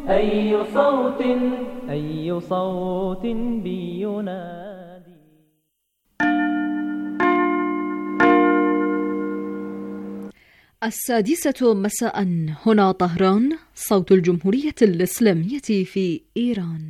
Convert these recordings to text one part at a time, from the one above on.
أي صوت بينادي. السادسة مساء، هنا طهران، صوت الجمهورية الإسلامية في إيران.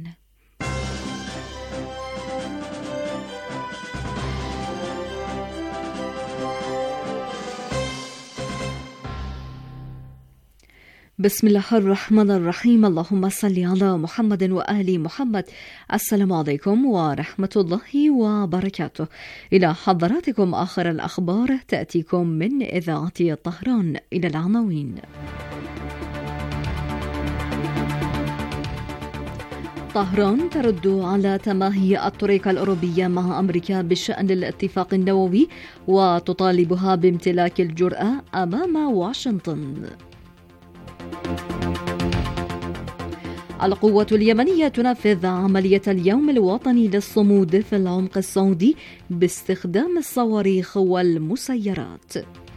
بسم الله الرحمن الرحيم. اللهم صل على محمد وآل محمد. السلام عليكم ورحمة الله وبركاته. إلى حضراتكم آخر الأخبار تأتيكم من إذاعة طهران. إلى العناوين. طهران ترد على تماهي الطريقة الأوروبية مع أمريكا بشأن الاتفاق النووي وتطالبها بامتلاك الجرأة أمام واشنطن. القوة اليمنية تنفذ عملية اليوم الوطني للصمود في العمق السعودي باستخدام الصواريخ والمسيرات.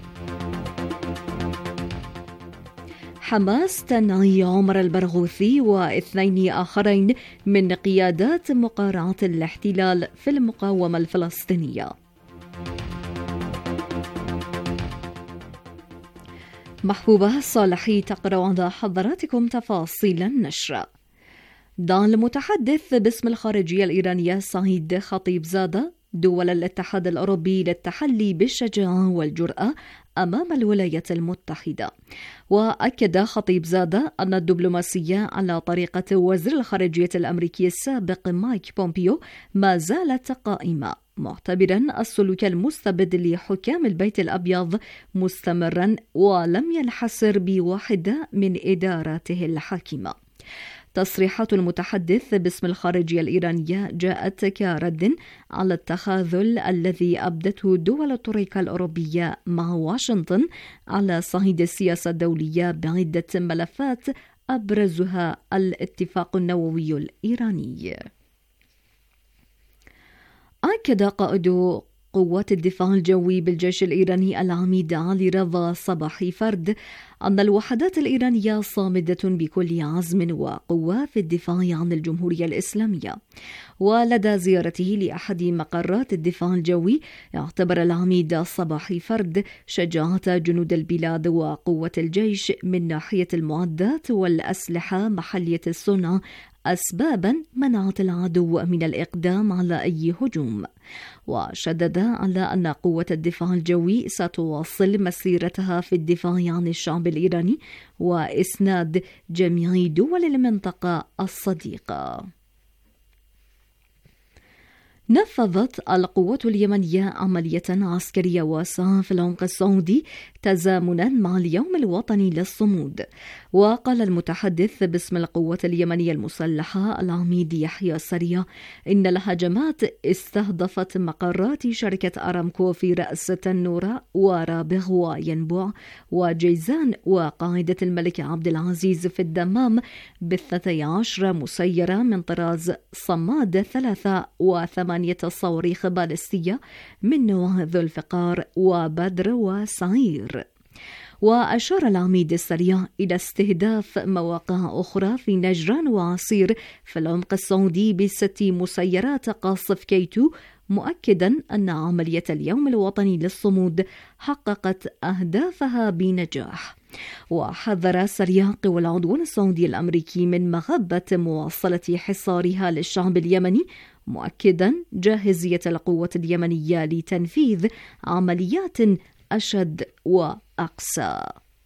حماس تنعي عمر البرغوثي واثنين آخرين من قيادات مقارعة الاحتلال في المقاومة الفلسطينية. محبوبة الصالحي تقرأ على حضراتكم تفاصيل النشر. دعا المتحدث باسم الخارجية الإيرانية سعيد خطيبزادة دول الاتحاد الأوروبي للتحلي بالشجاعة والجرأة أمام الولايات المتحدة. وأكد خطيبزادة أن الدبلوماسية على طريقة وزير الخارجية الأمريكي السابق مايك بومبيو ما زالت قائمة، معتبرا السلوك المستبد لحكام البيت الأبيض مستمرا ولم ينحصر بواحدة من إداراته الحاكمة. تصريحات المتحدث باسم الخارجية الإيرانية جاءت كرد على التخاذل الذي أبدته دول الطريقة الأوروبية مع واشنطن على صعيد السياسة الدولية بعدة ملفات أبرزها الاتفاق النووي الإيراني. أكد قائد قوات الدفاع الجوي بالجيش الإيراني العميد علي رضا صباحي فرد أن الوحدات الإيرانية صامدة بكل عزم وقوة في الدفاع عن الجمهورية الإسلامية. ولدى زيارته لأحد مقرات الدفاع الجوي، اعتبر العميد صباحي فرد شجاعة جنود البلاد وقوة الجيش من ناحية المعدات والأسلحة محلية الصنع أسبابا منعت العدو من الإقدام على أي هجوم. وشدد على أن قوة الدفاع الجوي ستواصل مسيرتها في الدفاع عن الشعب الإيراني وإسناد جميع دول المنطقة الصديقة. نفذت القوة اليمنية عملية عسكرية واسعة في العمق السعودي تزامنا مع اليوم الوطني للصمود. وقال المتحدث باسم القوة اليمنية المسلحة العميد يحيى السريع إن الهجمات استهدفت مقرات شركة أرامكو في رأس تنورة ورابغ وينبوع وجيزان وقاعدة الملك عبد العزيز في الدمام ب12 مسيرة من طراز صماد 3 و8 صواريخ باليستية من نوع ذو الفقار وبدر وسعير. وأشار العميد السريع إلى استهداف مواقع أخرى في نجران وعسير في العمق السعودي ب6 مسيرات قاصف K2، مؤكدا أن عملية اليوم الوطني للصمود حققت أهدافها بنجاح. وحذر سريع قوى العدوان السعودي الأمريكي من مغبة مواصلة حصارها للشعب اليمني، مؤكدا جاهزية القوة اليمنية لتنفيذ عمليات أشد وأقسى.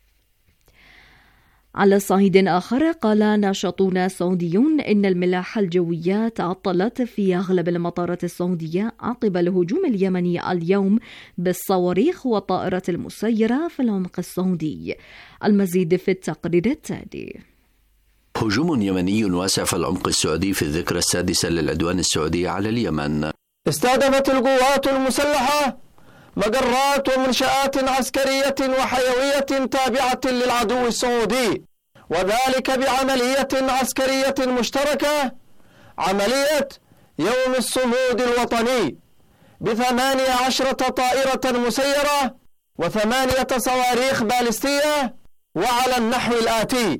على صعيد آخر، قال ناشطون سعوديون إن الملاحة الجوية تعطلت في أغلب المطارات السعودية عقب الهجوم اليمني اليوم بالصواريخ والطائرات المسيرة في العمق السعودي. المزيد في التقرير التالي. هجوم يمني واسع في العمق السعودي في الذكرى السادسة للعدوان السعودي على اليمن. استهدفت القوات المسلحة مقرات ومنشآت عسكرية وحيوية تابعة للعدو السعودي، وذلك بعملية عسكرية مشتركة، عملية يوم الصمود الوطني، ب18 طائرة مسيرة و8 صواريخ باليستية، وعلى النحو الآتي: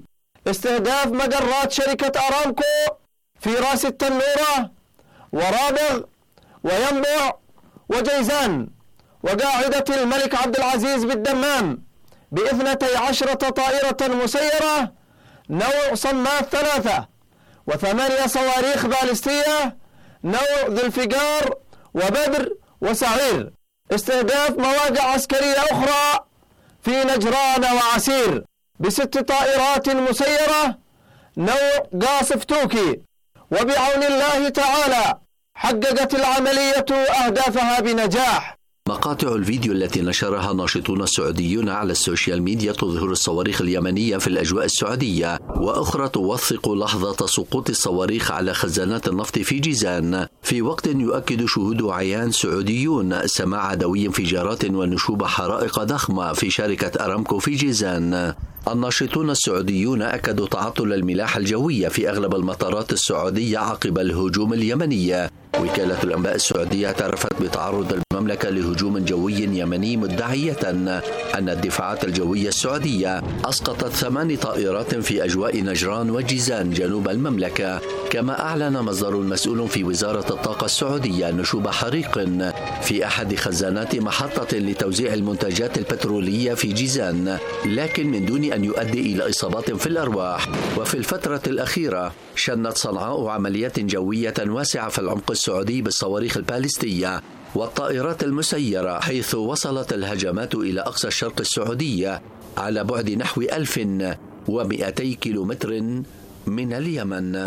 استهداف مجرات شركة أرامكو في راس التنورة ورابغ وينبع وجيزان وقاعدة الملك عبد العزيز بالدمام ب12 طائرة مسيرة نوع صمات 3 و8 صواريخ باليستية نوع ذو الفقار وبدر وسعير. استهداف مواقع عسكرية أخرى في نجران وعسير ب6 طائرات مسيرة نوع قاصف توكي. وبعون الله تعالى حققت العملية أهدافها بنجاح. مقاطع الفيديو التي نشرها ناشطون السعوديون على السوشيال ميديا تظهر الصواريخ اليمنية في الأجواء السعودية، وأخرى توثق لحظة سقوط الصواريخ على خزانات النفط في جيزان، في وقت يؤكد شهود عيان سعوديون سماع دوي انفجارات ونشوب حرائق ضخمة في شركة أرامكو في جيزان. الناشطون السعوديون أكدوا تعطل الملاحة الجوية في أغلب المطارات السعودية عقب الهجوم اليمني. وكالة الأنباء السعودية اعترفت بتعرض المملكة لهجوم جوي يمني، مدعية أن الدفاعات الجوية السعودية أسقطت 8 طائرات في أجواء نجران وجيزان جنوب المملكة. كما أعلن مصدر مسؤول في وزارة الطاقة السعودية نشوب حريق في أحد خزانات محطة لتوزيع المنتجات البترولية في جيزان، لكن من دون أن يؤدي إلى إصابات في الأرواح. وفي الفترة الأخيرة شنت صنعاء عمليات جوية واسعة في العمق السعودي بالصواريخ الباليستية والطائرات المسيرة، حيث وصلت الهجمات إلى أقصى الشرق السعودي على بعد نحو 1200 كيلومتر من اليمن.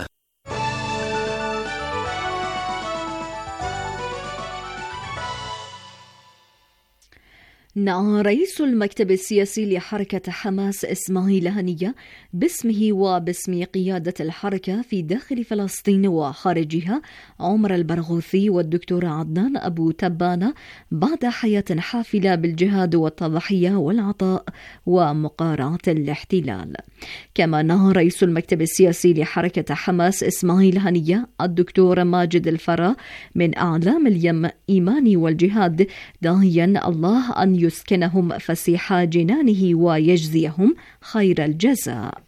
نعى رئيس المكتب السياسي لحركة حماس إسماعيل هنية باسمه وباسم قيادة الحركة في داخل فلسطين وخارجها عمر البرغوثي والدكتور عدنان أبو تبانة بعد حياة حافلة بالجهاد والتضحية والعطاء ومقارعة الاحتلال. كما نهى رئيس المكتب السياسي لحركة حماس إسماعيل هنية الدكتور ماجد الفرا من أعلام الإيمان والجهاد، داعيا الله أن يسكنهم فسيح جنانه ويجزيهم خير الجزاء.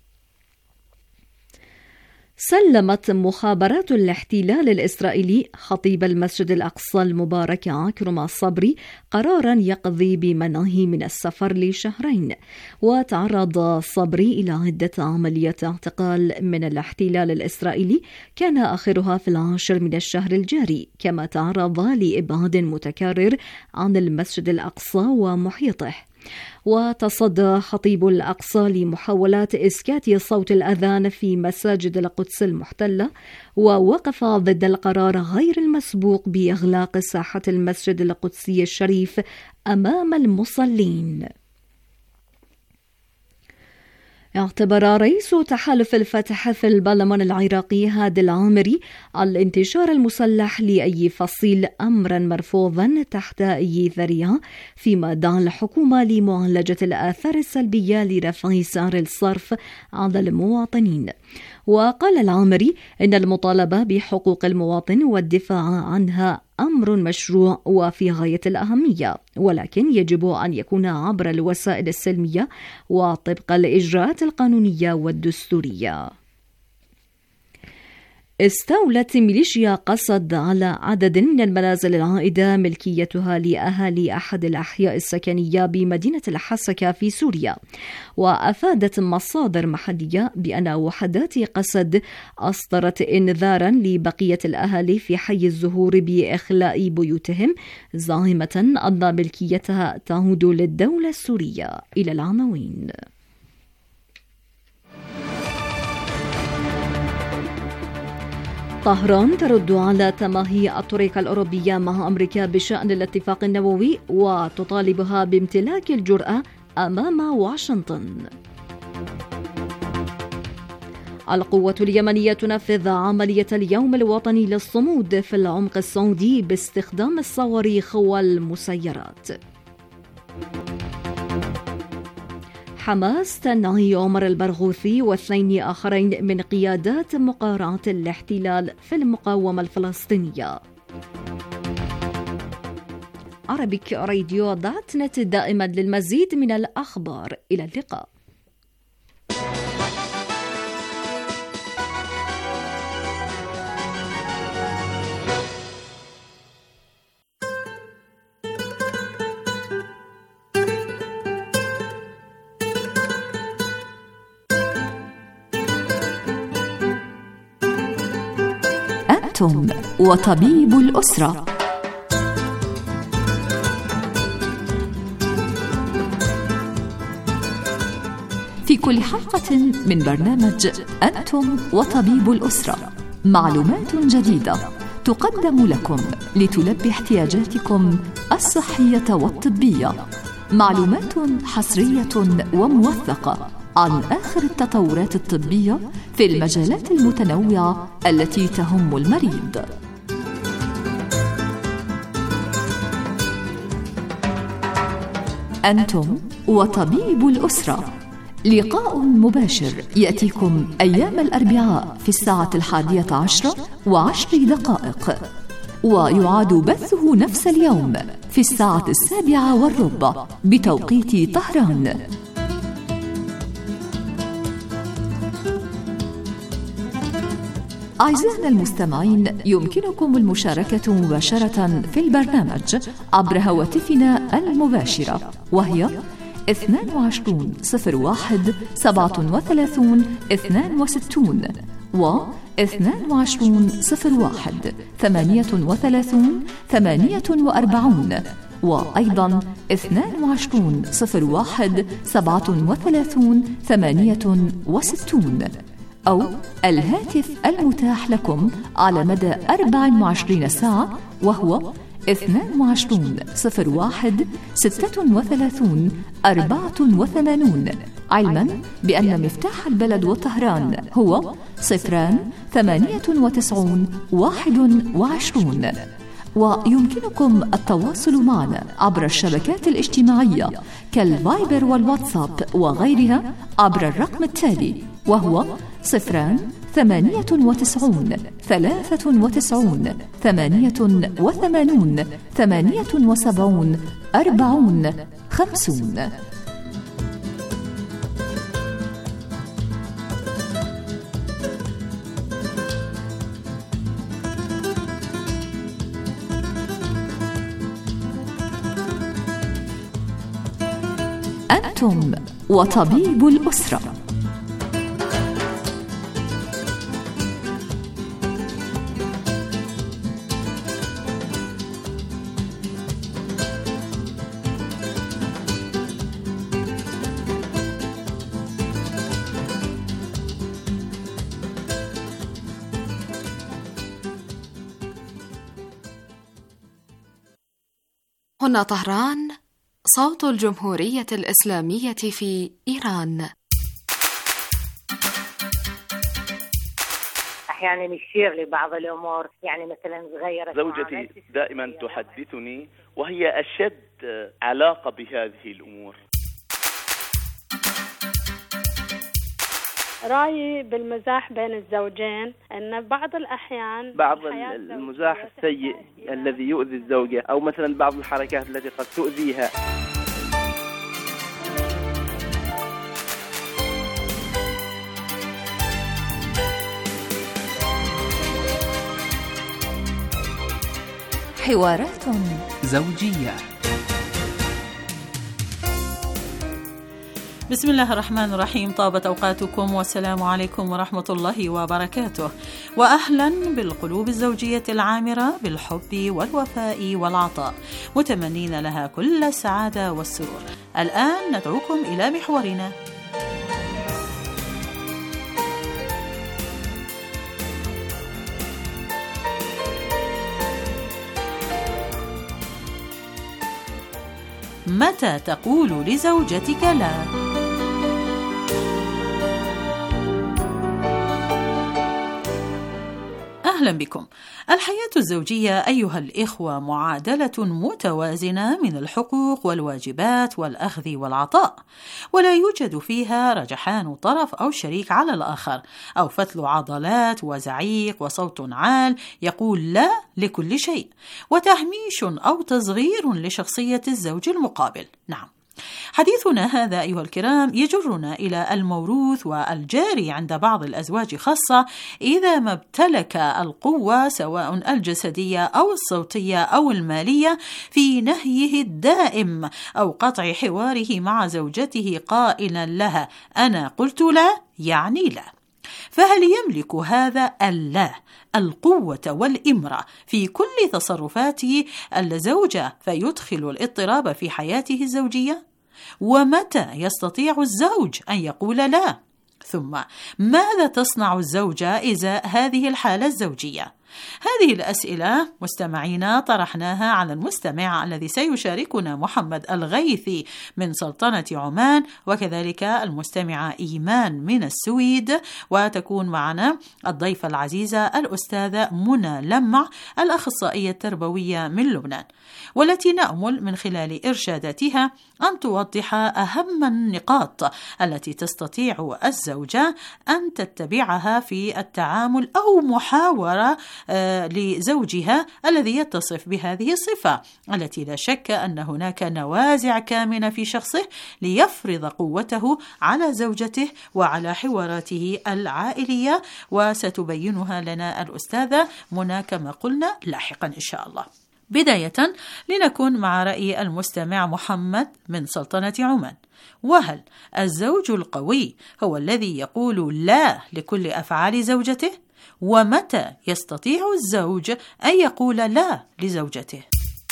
سلمت مخابرات الاحتلال الإسرائيلي خطيب المسجد الأقصى المبارك عكرمة الصبري قرارا يقضي بمنعه من السفر لشهرين. وتعرض صبري إلى عدة عمليات اعتقال من الاحتلال الإسرائيلي كان آخرها في 10 من الشهر الجاري، كما تعرض لإبعاد متكرر عن المسجد الأقصى ومحيطه. وتصدى خطيب الأقصى لمحاولات إسكات صوت الأذان في مساجد القدس المحتلة، ووقف ضد القرار غير المسبوق بإغلاق ساحة المسجد القدسي الشريف أمام المصلين. اعتبر رئيس تحالف الفتح في البرلمان العراقي هادي العامري الانتشار المسلح لأي فصيل أمرا مرفوضا تحت أي ذريعة، فيما دعا الحكومة لمعالجة الآثار السلبية لرفع سعر الصرف على المواطنين. وقال العامري إن المطالبة بحقوق المواطن والدفاع عنها أمر مشروع وفي غاية الأهمية، ولكن يجب أن يكون عبر الوسائل السلمية وطبق الإجراءات القانونية والدستورية. استولت ميليشيا قسد على عدد من المنازل العائدة ملكيتها لأهالي أحد الأحياء السكنية بمدينة الحسكة في سوريا. وأفادت مصادر محلية بأن وحدات قسد أصدرت إنذارا لبقية الأهالي في حي الزهور بإخلاء بيوتهم، زاعمة أن ملكيتها تعود للدولة السورية. إلى العناوين. طهران ترد على تماهي الطريق الأوروبية مع أمريكا بشأن الاتفاق النووي وتطالبها بامتلاك الجرأة أمام واشنطن. القوة اليمنية تنفذ عملية اليوم الوطني للصمود في العمق السعودي باستخدام الصواريخ والمسيرات. حماس تنعي عمر البرغوثي واثنين آخرين من قيادات مقارعة الاحتلال في المقاومة الفلسطينية. Arabic Radio.net دائما للمزيد من الأخبار. إلى اللقاء. أنتم وطبيب الأسرة. في كل حلقة من برنامج أنتم وطبيب الأسرة معلومات جديدة تقدم لكم لتلبي احتياجاتكم الصحية والطبية، معلومات حصرية وموثقة عن آخر التطورات الطبية في المجالات المتنوعة التي تهم المريض. أنتم وطبيب الأسرة، لقاء مباشر يأتيكم أيام الأربعاء في 11:10 ويعاد بثه نفس اليوم في 7:15 بتوقيت طهران. أعزائنا المستمعين، يمكنكم المشاركة مباشرة في البرنامج عبر هواتفنا المباشرة، وهي 22 01 37 62 و 22 01 38 48 وأيضا 22 01 37 68 أو الهاتف المتاح لكم على مدى 24 ساعة، وهو 22 01 36 84، علما بأن مفتاح البلد وطهران هو 098 21. ويمكنكم التواصل معنا عبر الشبكات الاجتماعية كالفايبر والواتساب وغيرها عبر الرقم التالي، وهو 098 93 88 78 40 50. أنتم وطبيب الأسرة. هنا طهران، صوت الجمهورية الإسلامية في إيران. أحيانا يشير لبعض الأمور، يعني مثلا غيرت زوجتي دائما تحدثني وهي أشد علاقة بهذه الأمور. رأيي بالمزاح بين الزوجين أن بعض الأحيان بعض المزاح السيء الذي يؤذي الزوجة، أو مثلا بعض الحركات التي قد تؤذيها. حوارات زوجية. بسم الله الرحمن الرحيم. طابت أوقاتكم والسلام عليكم ورحمة الله وبركاته، وأهلا بالقلوب الزوجية العامرة بالحب والوفاء والعطاء، متمنين لها كل السعادة والسرور. الآن ندعوكم إلى محورنا. متى تقول لزوجتك لا؟ أهلا بكم. الحياة الزوجية أيها الإخوة معادلة متوازنة من الحقوق والواجبات والأخذ والعطاء، ولا يوجد فيها رجحان طرف أو شريك على الآخر، أو فتل عضلات وزعيق وصوت عال يقول لا لكل شيء، وتهميش أو تصغير لشخصية الزوج المقابل. نعم، حديثنا هذا أيها الكرام يجرنا إلى الموروث والجاري عند بعض الأزواج، خاصة إذا ما امتلك القوة سواء الجسدية أو الصوتية أو المالية في نهيه الدائم أو قطع حواره مع زوجته قائلا لها أنا قلت لا يعني لا. فهل يملك هذا اللا القوة والإمرة في كل تصرفات الزوجة فيدخل الاضطراب في حياته الزوجية؟ ومتى يستطيع الزوج أن يقول لا؟ ثم ماذا تصنع الزوجة إزاء هذه الحالة الزوجية؟ هذه الأسئلة مستمعينا طرحناها على المستمع الذي سيشاركنا محمد الغيثي من سلطنة عمان، وكذلك المستمعة إيمان من السويد، وتكون معنا الضيفة العزيزة الأستاذة منى لمع الأخصائية التربوية من لبنان، والتي نأمل من خلال إرشاداتها أن توضح أهم النقاط التي تستطيع الزوجة أن تتبعها في التعامل أو محاورة لزوجها الذي يتصف بهذه الصفة، التي لا شك أن هناك نوازع كامنة في شخصه ليفرض قوته على زوجته وعلى حواراته العائلية، وستبينها لنا الأستاذة منى كما قلنا لاحقا إن شاء الله. بداية لنكون مع رأي المستمع محمد من سلطنة عمان. وهل الزوج القوي هو الذي يقول لا لكل أفعال زوجته؟ ومتى يستطيع الزوج أن يقول لا لزوجته؟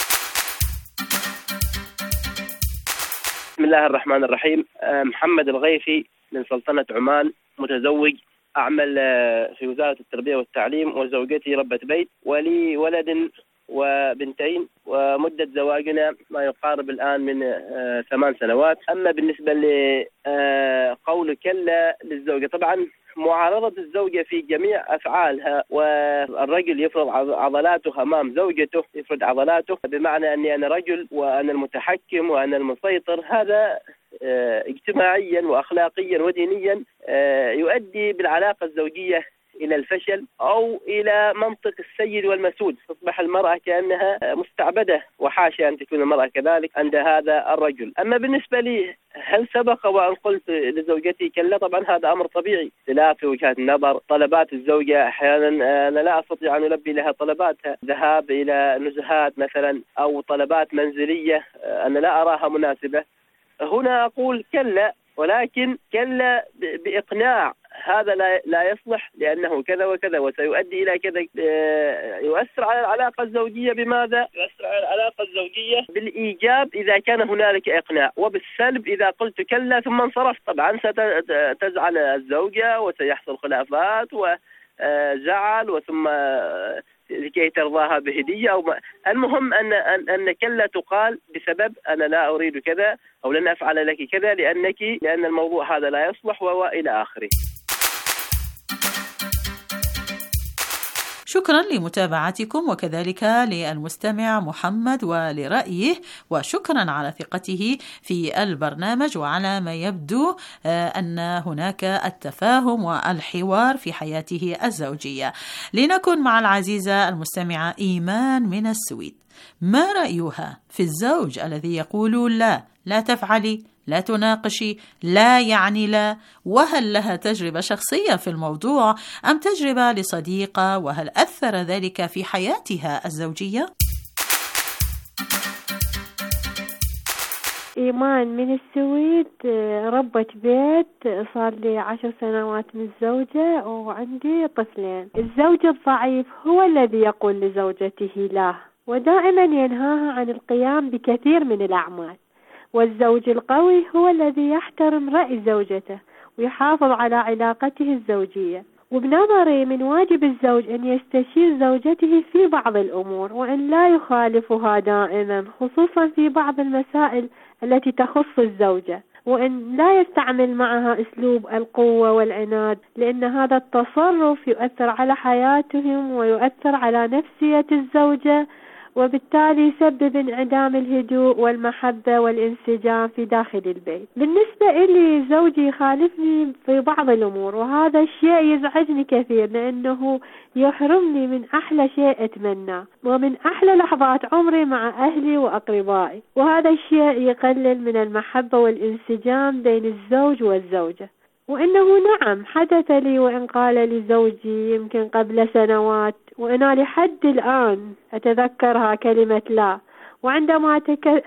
بسم الله الرحمن الرحيم. محمد الغيثي من سلطنة عمان، متزوج، أعمل في وزارة التربية والتعليم، وزوجتي ربة بيت، ولي ولد وبنتين، ومدة زواجنا ما يقارب الآن من 8 سنوات. أما بالنسبة لقول كلا للزوجة، طبعا معارضة الزوجة في جميع أفعالها، والرجل يفرض عضلاته أمام زوجته، يفرض عضلاته بمعنى أني أنا رجل وأنا المتحكم وأنا المسيطر، هذا اجتماعيا وأخلاقيا ودينيا يؤدي بالعلاقة الزوجية إلى الفشل أو إلى منطق السيد والمسود، تصبح المرأة كأنها مستعبدة، وحاشا أن تكون المرأة كذلك عند هذا الرجل. أما بالنسبة لي، هل سبق وأن قلت لزوجتي كلا؟ طبعا هذا أمر طبيعي، اختلاف في وجهات النظر، طلبات الزوجة أحيانا أنا لا أستطيع أن ألبي لها طلباتها، ذهاب إلى نزهات مثلا أو طلبات منزلية أنا لا أراها مناسبة، هنا أقول كلا، ولكن كلا بإقناع، هذا لا يصلح لأنه كذا وكذا وسيؤدي إلى كذا. يؤثر على العلاقة الزوجية بماذا؟ يؤثر على العلاقة الزوجية بالإيجاب إذا كان هنالك إقناع، وبالسلب إذا قلت كلا ثم انصرفت. طبعا ستزعل الزوجة وسيحصل خلافات وزعل، وثم لكي ترضاها بهدية أو ما. المهم أن كلا تقال بسبب أنا لا أريد كذا أو لن أفعل لك كذا لأن الموضوع هذا لا يصلح وإلى آخره. شكرا لمتابعتكم، وكذلك للمستمع محمد ولرأيه، وشكرا على ثقته في البرنامج، وعلى ما يبدو أن هناك التفاهم والحوار في حياته الزوجية. لنكن مع العزيزة المستمعة إيمان من السويد. ما رأيها في الزوج الذي يقول لا تفعلي، لا تناقشي، لا يعني لا؟ وهل لها تجربة شخصية في الموضوع أم تجربة لصديقة؟ وهل أثر ذلك في حياتها الزوجية؟ إيمان من السويد، ربة بيت، صار لي 10 سنوات متزوجة وعندي طفلين. الزوج الضعيف هو الذي يقول لزوجته لا، ودائما ينهاها عن القيام بكثير من الأعمال. والزوج القوي هو الذي يحترم رأي زوجته ويحافظ على علاقته الزوجية. وبنظري من واجب الزوج أن يستشير زوجته في بعض الأمور، وأن لا يخالفها دائما، خصوصا في بعض المسائل التي تخص الزوجة، وأن لا يستعمل معها أسلوب القوة والعناد، لأن هذا التصرف يؤثر على حياتهم ويؤثر على نفسية الزوجة، وبالتالي يسبب انعدام الهدوء والمحبة والانسجام في داخل البيت. بالنسبة إلي، زوجي يخالفني في بعض الأمور، وهذا الشيء يزعجني كثير، لأنه يحرمني من أحلى شيء أتمناه ومن أحلى لحظات عمري مع أهلي وأقربائي، وهذا الشيء يقلل من المحبة والانسجام بين الزوج والزوجة. وإنه نعم حدث لي، وإن قال لي زوجي يمكن قبل سنوات، وأنا لحد الآن أتذكرها كلمة لا، وعندما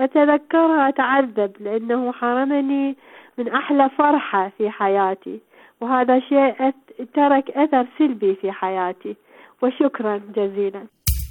أتذكرها أتعذب، لأنه حرمني من أحلى فرحة في حياتي، وهذا شيء ترك أثر سلبي في حياتي. وشكرا جزيلا.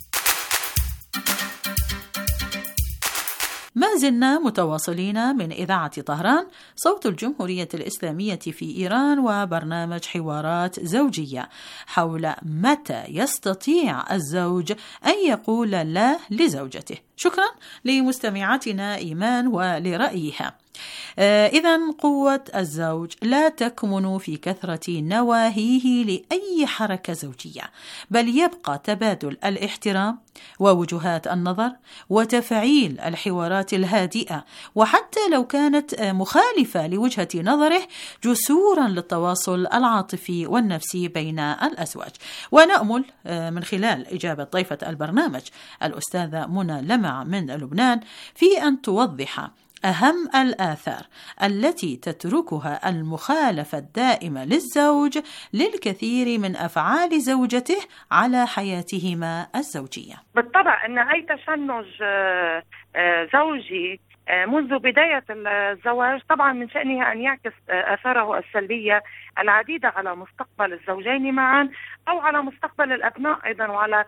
ما زلنا متواصلين من إذاعة طهران صوت الجمهورية الإسلامية في إيران وبرنامج حوارات زوجية حول متى يستطيع الزوج أن يقول لا لزوجته. شكرا لمستمعاتنا إيمان ولرأيها. إذن قوة الزوج لا تكمن في كثرة نواهيه لأي حركة زوجية، بل يبقى تبادل الاحترام ووجهات النظر وتفعيل الحوارات الهادئة، وحتى لو كانت مخالفة لوجهة نظره، جسورا للتواصل العاطفي والنفسي بين الأزواج. ونأمل من خلال إجابة ضيفة البرنامج الأستاذة منى لمع من لبنان في أن توضح أهم الآثار التي تتركها المخالفة الدائمة للزوج للكثير من أفعال زوجته على حياتهما الزوجية. بالطبع أن أي تشنج زوجي منذ بداية الزواج طبعا من شأنه أن يعكس آثاره السلبية العديدة على مستقبل الزوجين معا أو على مستقبل الأبناء أيضا، وعلى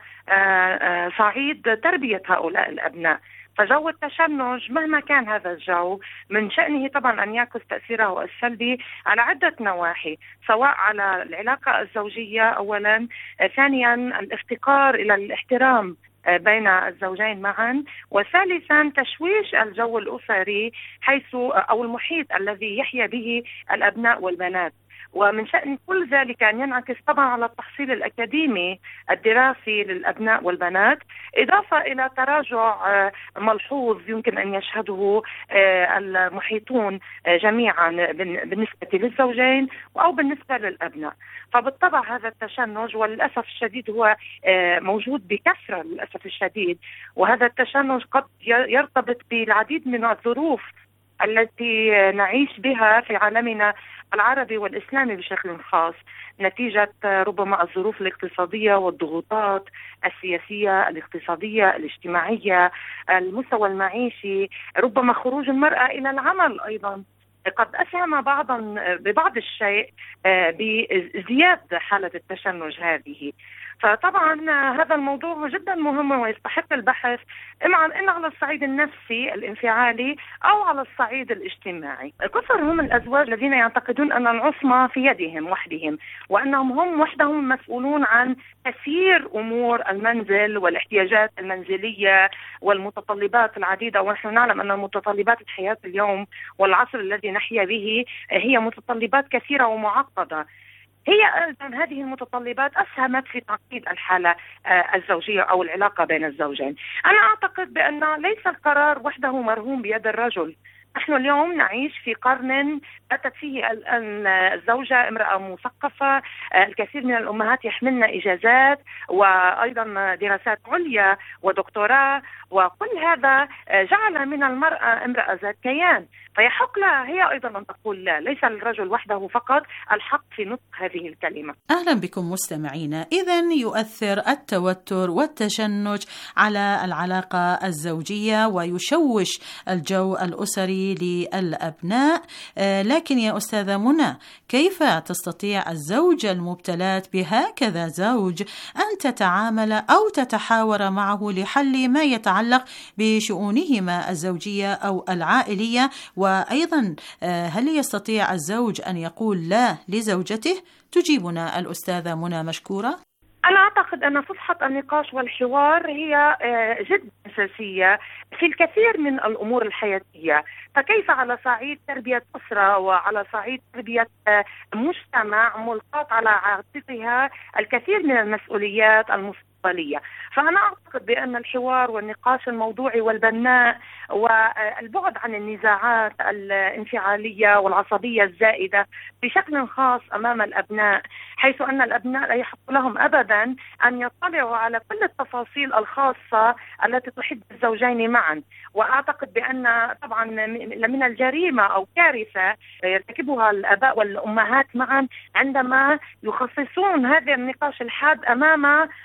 صعيد تربية هؤلاء الأبناء. فجو التشنج مهما كان هذا الجو من شأنه طبعا أن يعكس تأثيره السلبي على عدة نواحي، سواء على العلاقة الزوجية أولا، ثانيا الافتقار إلى الاحترام بين الزوجين معا، وثالثا تشويش الجو الأسري حيث أو المحيط الذي يحيا به الأبناء والبنات. ومن شأن كل ذلك أن ينعكس طبعا على التحصيل الأكاديمي الدراسي للأبناء والبنات، إضافة إلى تراجع ملحوظ يمكن أن يشهده المحيطون جميعا بالنسبة للزوجين أو بالنسبة للأبناء. فبالطبع هذا التشنج وللأسف الشديد هو موجود بكثرة للأسف الشديد، وهذا التشنج قد يرتبط بالعديد من الظروف التي نعيش بها في عالمنا العربي والإسلامي بشكل خاص، نتيجة ربما الظروف الاقتصادية والضغوطات السياسية الاقتصادية الاجتماعية، المستوى المعيشي، ربما خروج المرأة إلى العمل أيضا قد أسهم ببعض الشيء بزيادة حالة التشنج هذه. فطبعا هذا الموضوع جدا مهم ويستحق البحث إما على الصعيد النفسي الانفعالي أو على الصعيد الاجتماعي. كثر هم الأزواج الذين يعتقدون أن العصمة في يدهم وحدهم، وأنهم هم وحدهم مسؤولون عن تسيير أمور المنزل والاحتياجات المنزلية والمتطلبات العديدة. ونحن نعلم أن متطلبات الحياة اليوم والعصر الذي نحيا به هي متطلبات كثيرة ومعقدة. هي أيضا هذه المتطلبات أسهمت في تعقيد الحالة الزوجية أو العلاقة بين الزوجين. أنا أعتقد بأن ليس القرار وحده مرهون بيد الرجل. نحن اليوم نعيش في قرن أتت فيه الزوجة امرأة مثقفة، الكثير من الأمهات يحملن إجازات وأيضا دراسات عليا ودكتوراه، وكل هذا جعل من المرأة امرأة ذات كيان، فيحق لها هي أيضا أن تقول لا، ليس الرجل وحده فقط الحق في نطق هذه الكلمة. أهلا بكم مستمعينا. إذن يؤثر التوتر والتشنج على العلاقة الزوجية ويشوش الجو الأسري للأبناء، لكن يا أستاذة منى، كيف تستطيع الزوجة المبتلات بهكذا زوج أن تتعامل أو تتحاور معه لحل ما يتعلق بشؤونهما الزوجية أو العائلية؟ وأيضا هل يستطيع الزوج أن يقول لا لزوجته؟ تجيبنا الأستاذة منى مشكورة. أنا أعتقد أن صفحة النقاش والحوار هي جد أساسية في الكثير من الأمور الحياتية. فكيف على صعيد تربية أسرة وعلى صعيد تربية مجتمع ملقاة على عاتقها الكثير من المسؤوليات المستقبلية. فأنا أعتقد بأن الحوار والنقاش الموضوعي والبناء والبعد عن النزاعات الانفعالية والعصبية الزائدة بشكل خاص أمام الأبناء، حيث أن الأبناء لا يحق لهم أبدا أن يطلعوا على كل التفاصيل الخاصة التي تحد الزوجين معا. وأعتقد بأن طبعا من الجريمة أو كارثة يرتكبها الآباء والأمهات معا عندما يخصصون هذا النقاش الحاد أمام عيون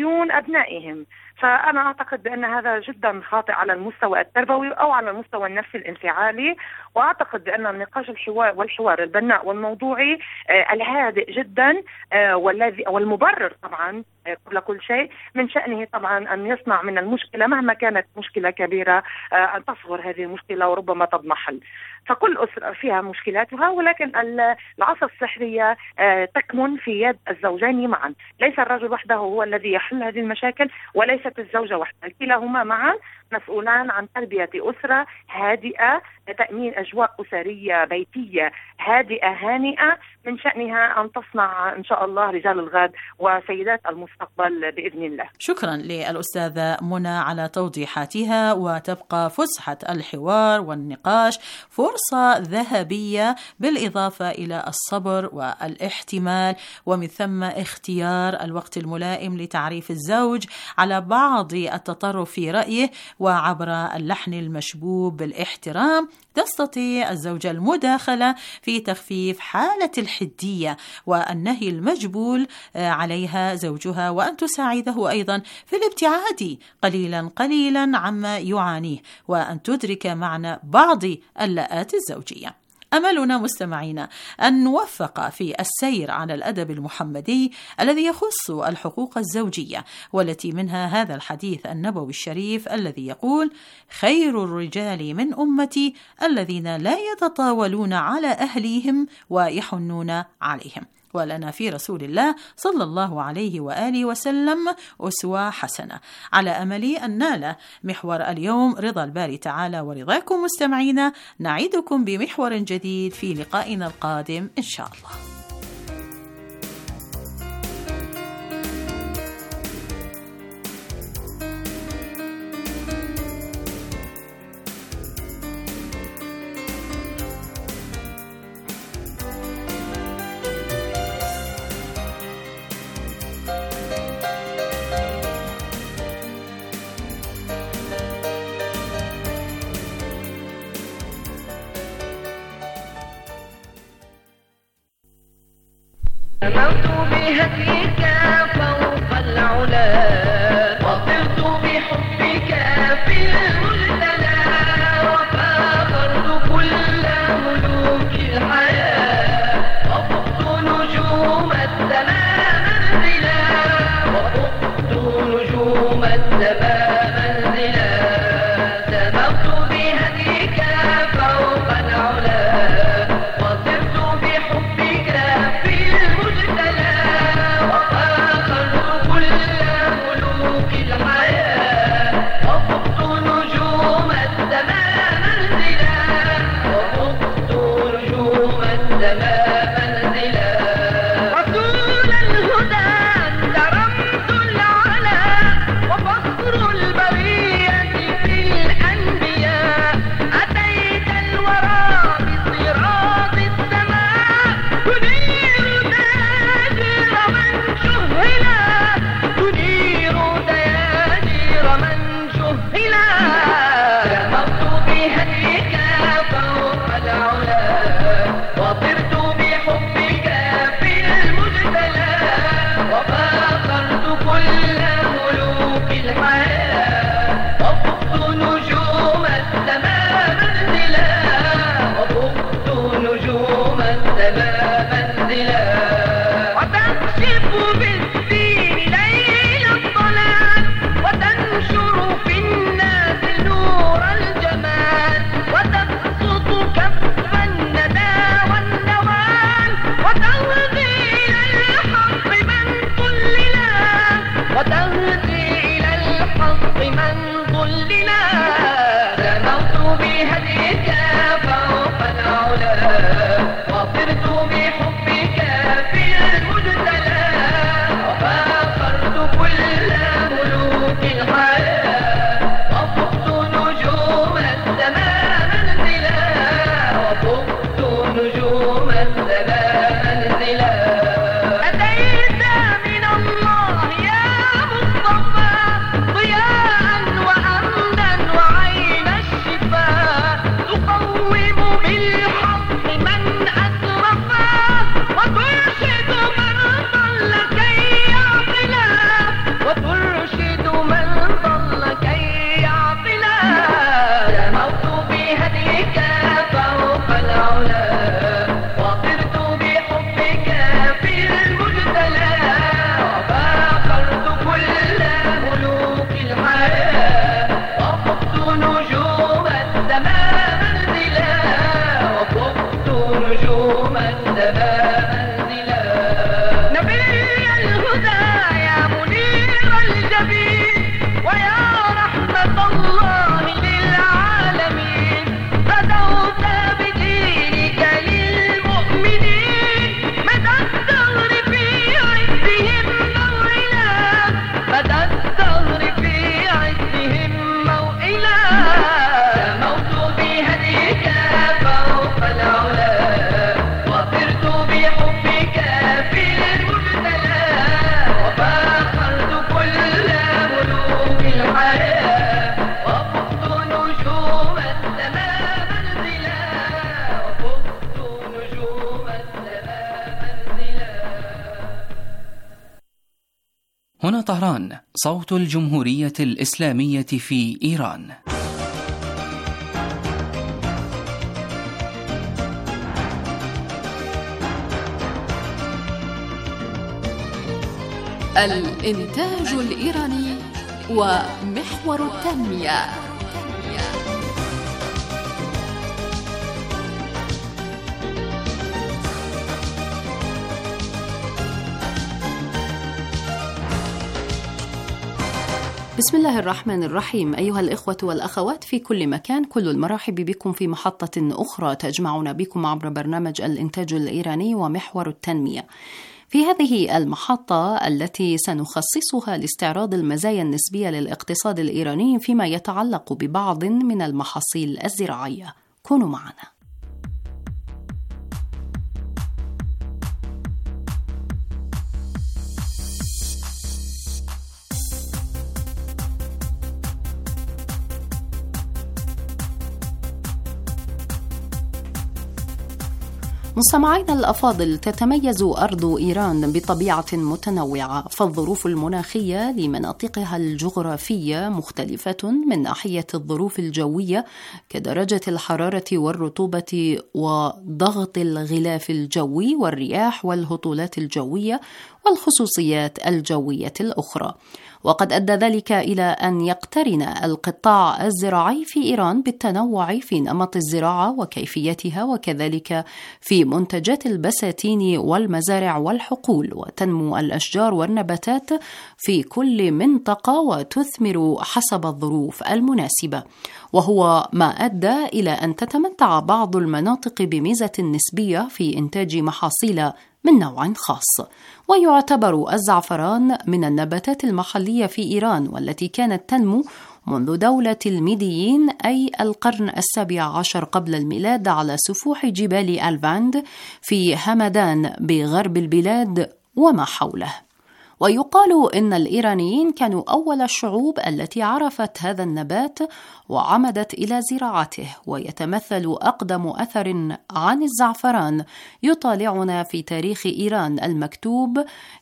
عيون أبنائهم. فأنا أعتقد بأن هذا جدا خاطئ على المستوى التربوي أو على المستوى النفسي الانفعالي. وأعتقد بأن النقاش والحوار البناء والموضوعي الهادئ جدا والمبرر طبعا قبل كل شيء من شأنه طبعا أن يصنع من المشكلة مهما كانت مشكلة كبيرة أن تصغر هذه المشكلة وربما تضمحل. فكل أسرة فيها مشكلاتها، ولكن العصا السحرية تكمن في يد الزوجين معا. ليس الرجل وحده هو الذي يحل هذه المشاكل، وليست الزوجة وحدها، كلاهما معا مسؤولان عن تربية أسرة هادئة، تأمين أجواء أسرية بيتية هادئة هانئة من شأنها أن تصنع إن شاء الله رجال الغد وسيدات المستقبل بإذن الله. شكرا للأستاذة منى على توضيحاتها. وتبقى فسحة الحوار والنقاش فرصة ذهبية بالإضافة إلى الصبر والاحتمال، ومن ثم اختيار الوقت الملائم لتعريف الزوج على بعض التطرف في رأيه، وعبر اللحن المشبوب بالاحترام تستطيع الزوجة المداخلة في تخفيف حالة الحدية والنهي المجبول عليها زوجها، وأن تساعده أيضا في الابتعاد قليلا قليلا عما يعانيه، وأن تدرك معنى بعض اللآت الزوجية. أملنا مستمعينا أن نوفق في السير على الأدب المحمدي الذي يخص الحقوق الزوجية، والتي منها هذا الحديث النبوي الشريف الذي يقول: خير الرجال من أمتي الذين لا يتطاولون على أهليهم ويحنون عليهم. ولنا في رسول الله صلى الله عليه وآله وسلم أسوة حسنة. على أمل أن نال محور اليوم رضا الباري تعالى ورضاكم مستمعينا، نعيدكم بمحور جديد في لقائنا القادم إن شاء الله. سموت بهديك فوق العلا، وطرت بحبك في المجتلى، وفاخرت كل ملوك الحياة، وفقت نجوم السماء منزلا، وفقت نجوم السماء منزلا. سموت بهديك فوق العلا، وطرت بحبك في المجتلى، وفاخرت كل هنا طهران، صوت الجمهورية الإسلامية في إيران. الإنتاج الإيراني ومحور التنمية. بسم الله الرحمن الرحيم. أيها الإخوة والأخوات في كل مكان، كل المرحب بكم في محطة أخرى تجمعنا بكم عبر برنامج الإنتاج الإيراني ومحور التنمية. في هذه المحطة التي سنخصصها لاستعراض المزايا النسبية للاقتصاد الإيراني فيما يتعلق ببعض من المحاصيل الزراعية، كونوا معنا. مستمعينا الأفاضل، تتميز أرض إيران بطبيعة متنوعة، فالظروف المناخية لمناطقها الجغرافية مختلفة من ناحية الظروف الجوية كدرجة الحرارة والرطوبة وضغط الغلاف الجوي والرياح والهطولات الجوية والخصوصيات الجوية الأخرى. وقد أدى ذلك إلى أن يقترن القطاع الزراعي في إيران بالتنوع في نمط الزراعة وكيفيتها، وكذلك في منتجات البساتين والمزارع والحقول، وتنمو الأشجار والنباتات في كل منطقة وتثمر حسب الظروف المناسبة، وهو ما أدى إلى أن تتمتع بعض المناطق بميزة نسبية في إنتاج محاصيل من نوع خاص. ويعتبر الزعفران من النباتات المحلية في إيران، والتي كانت تنمو منذ دولة الميديين أي القرن 17 قبل الميلاد على سفوح جبال الفاند في همدان بغرب البلاد وما حوله. ويقال إن الإيرانيين كانوا أول الشعوب التي عرفت هذا النبات وعمدت إلى زراعته. ويتمثل أقدم أثر عن الزعفران يطالعنا في تاريخ إيران المكتوب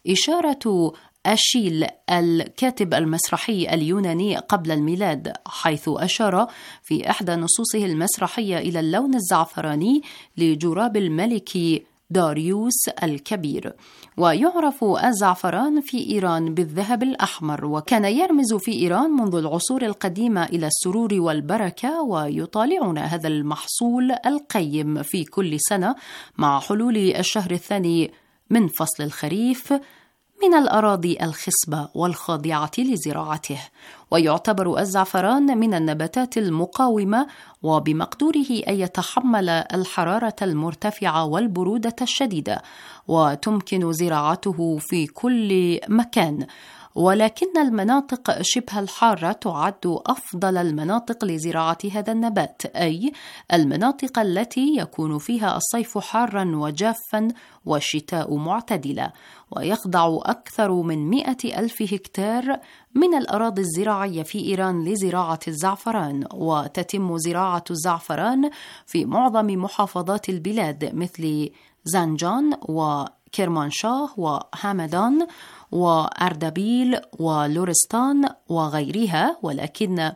إشارة أشيل الكاتب المسرحي اليوناني قبل الميلاد، حيث أشار في إحدى نصوصه المسرحية إلى اللون الزعفراني لجراب الملك داريوس الكبير. ويعرف الزعفران في إيران بالذهب الأحمر، وكان يرمز في إيران منذ العصور القديمة إلى السرور والبركة. ويطالعنا هذا المحصول القيم في كل سنة مع حلول الشهر الثاني من فصل الخريف من الأراضي الخصبة والخاضعة لزراعته. ويعتبر الزعفران من النباتات المقاومة، وبمقدوره أن يتحمل الحرارة المرتفعة والبرودة الشديدة، وتمكن زراعته في كل مكان. ولكن المناطق شبه الحارة تعد أفضل المناطق لزراعة هذا النبات، أي المناطق التي يكون فيها الصيف حارا وجافا والشتاء معتدلة. ويخضع أكثر من 100,000 هكتار من الأراضي الزراعية في إيران لزراعة الزعفران. وتتم زراعة الزعفران في معظم محافظات البلاد مثل زنجان وكرمانشاه وهمدان وأردبيل ولورستان وغيرها. ولكن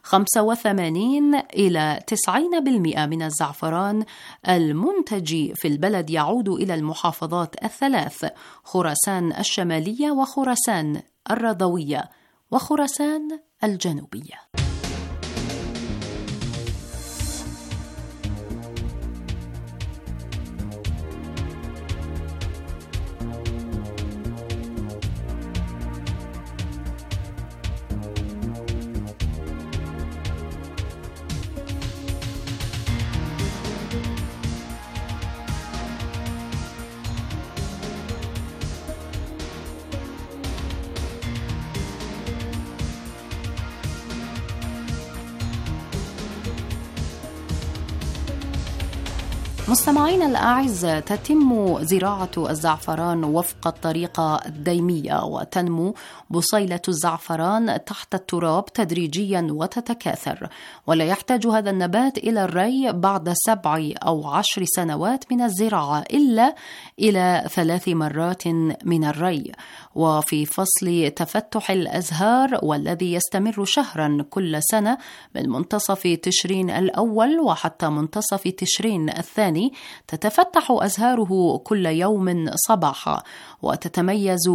85 إلى 90% من الزعفران المنتج في البلد يعود إلى المحافظات الثلاث: خراسان الشمالية وخراسان الرضوية وخراسان الجنوبية. مستمعينا الأعزاء، تتم زراعة الزعفران وفق الطريقة الديمية، وتنمو بصيلة الزعفران تحت التراب تدريجيا وتتكاثر، ولا يحتاج هذا النبات إلى الري بعد 7 أو 10 سنوات من الزراعة إلا إلى 3 مرات من الري. وفي فصل تفتح الأزهار والذي يستمر شهرا كل سنة من منتصف تشرين الأول وحتى منتصف تشرين الثاني، تتفتح أزهاره كل يوم صباحا، وتتميز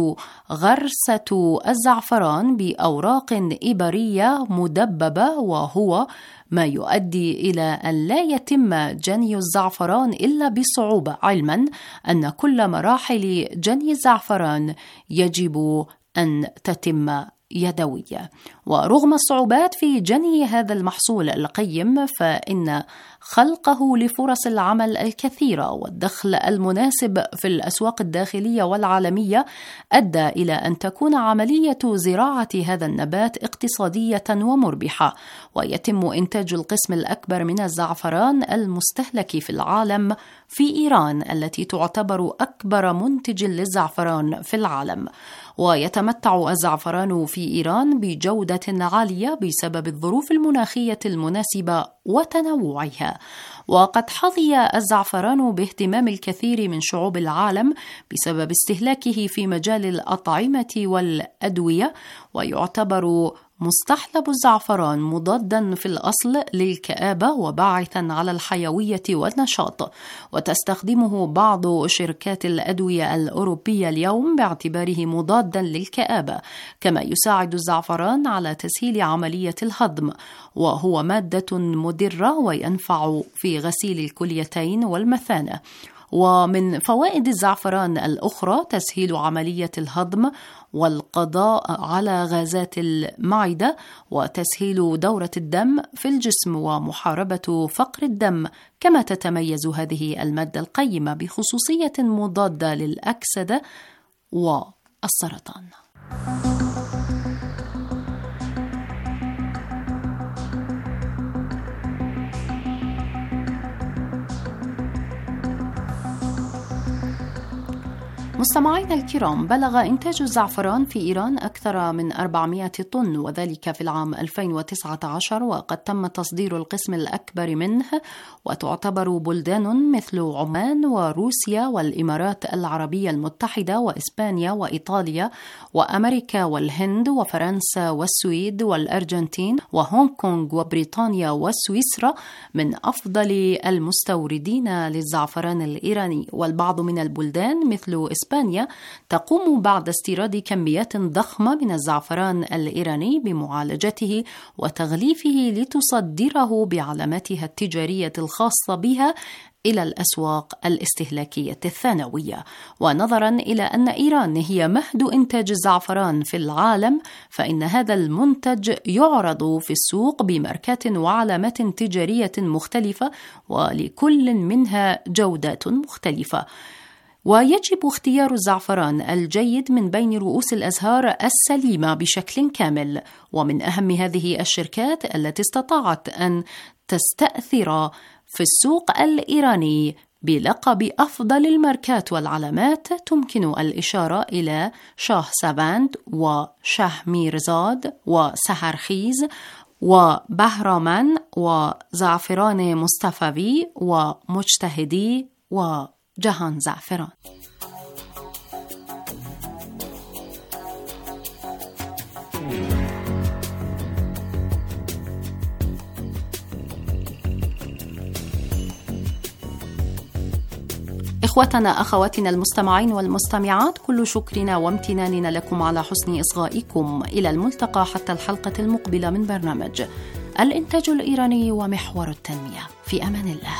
غرسة الزعفران بأوراق إبرية مدببة، وهو ما يؤدي إلى أن لا يتم جني الزعفران إلا بصعوبة، علما أن كل مراحل جني الزعفران يجب أن تتم يدوية. ورغم الصعوبات في جني هذا المحصول القيم، فإن خلقه لفرص العمل الكثيرة والدخل المناسب في الأسواق الداخلية والعالمية أدى إلى أن تكون عملية زراعة هذا النبات اقتصادية ومربحة، ويتم إنتاج القسم الأكبر من الزعفران المستهلك في العالم في إيران التي تعتبر أكبر منتج للزعفران في العالم. ويتمتع الزعفران في إيران بجودة عالية بسبب الظروف المناخية المناسبة وتنوعها. وقد حظي الزعفران باهتمام الكثير من شعوب العالم بسبب استهلاكه في مجال الأطعمة والأدوية، ويعتبر مستحلب الزعفران مضادا في الأصل للكآبة وباعثا على الحيوية والنشاط، وتستخدمه بعض شركات الأدوية الأوروبية اليوم باعتباره مضادا للكآبة. كما يساعد الزعفران على تسهيل عملية الهضم، وهو مادة مدرة وينفع في غسيل الكليتين والمثانة. ومن فوائد الزعفران الأخرى تسهيل عملية الهضم والقضاء على غازات المعدة، وتسهيل دورة الدم في الجسم، ومحاربة فقر الدم. كما تتميز هذه المادة القيمة بخصوصية مضادة للأكسدة والسرطان. مستمعينا الكرام، بلغ إنتاج الزعفران في إيران أكثر من 400 طن، وذلك في العام 2019، وقد تم تصدير القسم الأكبر منه، وتعتبر بلدان مثل عمان وروسيا والإمارات العربية المتحدة وإسبانيا وإيطاليا وأمريكا والهند وفرنسا والسويد والأرجنتين وهونغ كونغ وبريطانيا وسويسرا من أفضل المستوردين للزعفران الإيراني. والبعض من البلدان مثل إسبانيا تقوم بعد استيراد كميات ضخمة من الزعفران الإيراني بمعالجته وتغليفه لتصدره بعلاماتها التجارية الخاصة بها إلى الأسواق الاستهلاكية الثانوية. ونظرا إلى أن إيران هي مهد إنتاج الزعفران في العالم، فإن هذا المنتج يعرض في السوق بماركات وعلامات تجارية مختلفة، ولكل منها جودات مختلفة. ويجب اختيار الزعفران الجيد من بين رؤوس الأزهار السليمة بشكل كامل. ومن أهم هذه الشركات التي استطاعت أن تستأثر في السوق الإيراني بلقب أفضل الماركات والعلامات تمكن الإشارة إلى شاه سافاند وشاه ميرزاد وسهرخيز وبهرامان وزعفران مصطفوي ومجتهدي وجهان زعفران. إخوتنا أخواتنا المستمعين والمستمعات، كل شكرنا وامتناننا لكم على حسن إصغائكم. إلى الملتقى حتى الحلقة المقبلة من برنامج الإنتاج الإيراني ومحور التنمية. في أمان الله.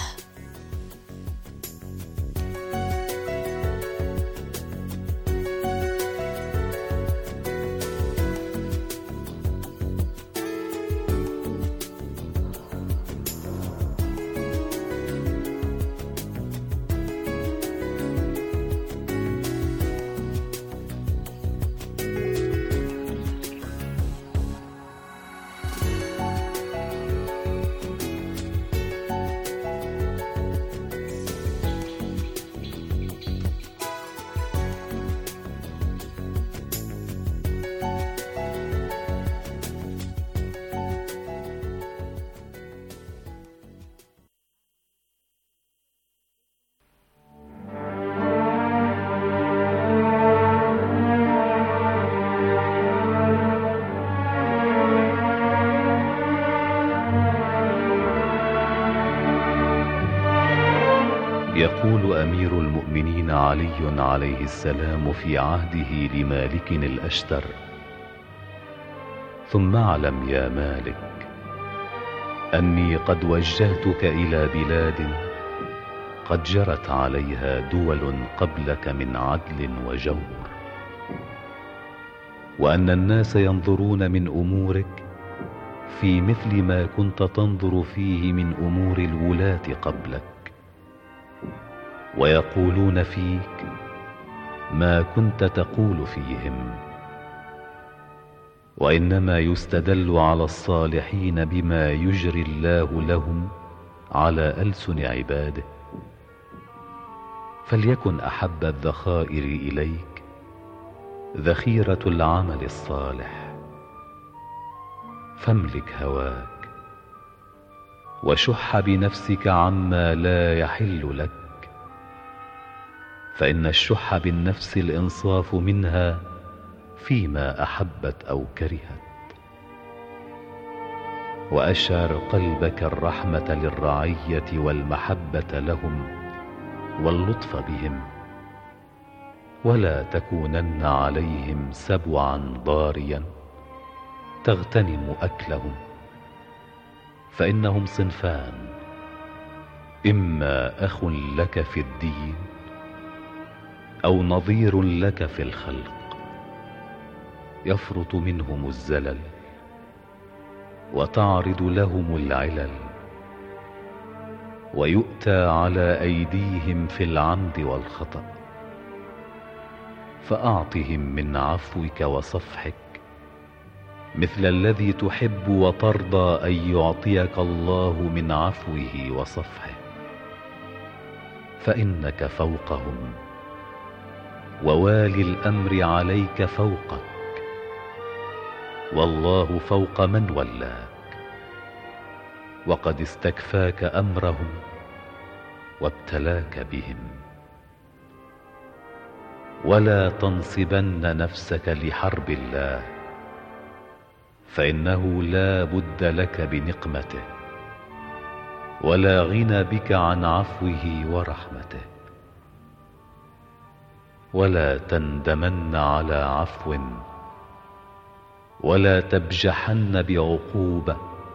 أمير المؤمنين علي عليه السلام في عهده لمالك الأشتر: ثم اعلم يا مالك أني قد وجهتك إلى بلاد قد جرت عليها دول قبلك من عدل وجور، وأن الناس ينظرون من أمورك في مثل ما كنت تنظر فيه من أمور الولاة قبلك، ويقولون فيك ما كنت تقول فيهم، وإنما يستدل على الصالحين بما يجري الله لهم على ألسن عباده. فليكن أحب الذخائر إليك ذخيرة العمل الصالح، فاملك هواك وشح بنفسك عما لا يحل لك، فإن الشح بالنفس الإنصاف منها فيما أحبت أو كرهت. وأشعر قلبك الرحمة للرعية والمحبة لهم واللطف بهم، ولا تكونن عليهم سبعا ضاريا تغتنم أكلهم، فإنهم صنفان: إما أخ لك في الدين أو نظير لك في الخلق، يفرط منهم الزلل وتعرض لهم العلل، ويؤتى على أيديهم في العمد والخطأ، فأعطهم من عفوك وصفحك مثل الذي تحب وترضى أن يعطيك الله من عفوه وصفحه، فإنك فوقهم، ووالي الأمر عليك فوقك، والله فوق من ولاك، وقد استكفاك أمرهم وابتلاك بهم. ولا تنصبن نفسك لحرب الله، فإنه لا بد لك بنقمته، ولا غنى بك عن عفوه ورحمته. ولا تندمن على عفو، ولا تبجحن بعقوبة،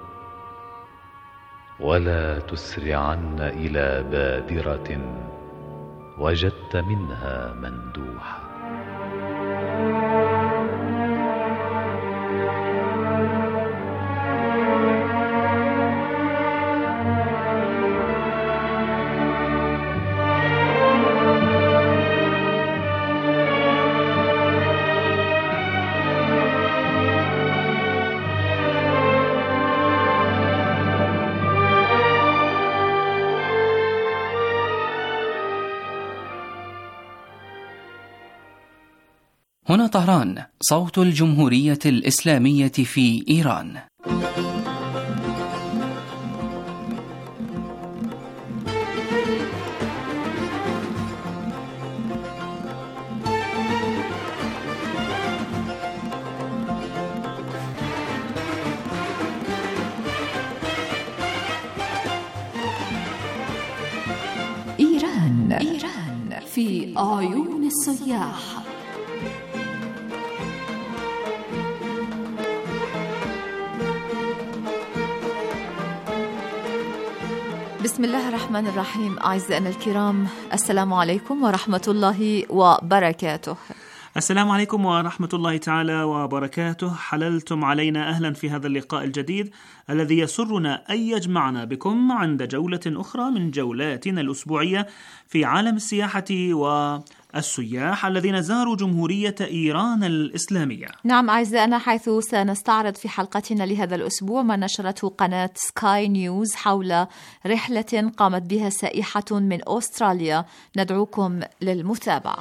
ولا تسرعن إلى بادرة وجدت منها مندوحة. هنا طهران، صوت الجمهورية الإسلامية في إيران. إيران في أعين السياح. بسم الله الرحمن الرحيم. أعزائنا الكرام، السلام عليكم ورحمة الله وبركاته. السلام عليكم ورحمة الله تعالى وبركاته. حللتم علينا أهلا في هذا اللقاء الجديد الذي يسرنا أن يجمعنا بكم عند جولة أخرى من جولاتنا الأسبوعية في عالم السياحة والسياح الذين زاروا جمهورية إيران الإسلامية. نعم أعزائنا، حيث سنستعرض في حلقتنا لهذا الأسبوع ما نشرته قناة سكاي نيوز حول رحلة قامت بها سائحة من أستراليا. ندعوكم للمتابعة.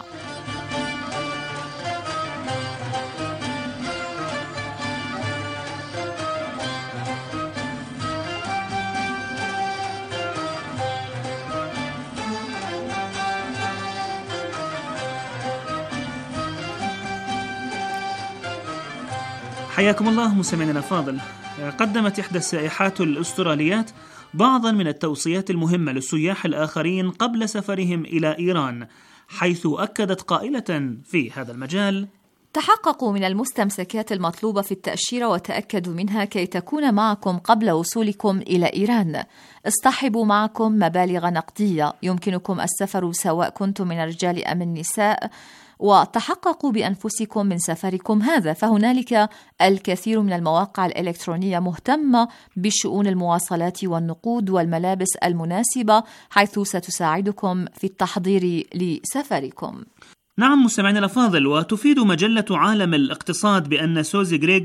حياكم الله مستمعينا الأفاضل. قدمت إحدى السائحات الأستراليات بعضا من التوصيات المهمة للسياح الآخرين قبل سفرهم إلى إيران، حيث أكدت قائلة في هذا المجال: تحققوا من المستمسكات المطلوبة في التأشيرة وتأكدوا منها كي تكون معكم قبل وصولكم إلى إيران. اصطحبوا معكم مبالغ نقدية يمكنكم السفر سواء كنتم من الرجال أم النساء، وتحققوا بأنفسكم من سفركم هذا، فهنالك الكثير من المواقع الإلكترونية مهتمة بشؤون المواصلات والنقود والملابس المناسبة، حيث ستساعدكم في التحضير لسفركم. نعم مستمعينا الأفاضل، وتفيد مجلة عالم الاقتصاد بأن سوزي غريغ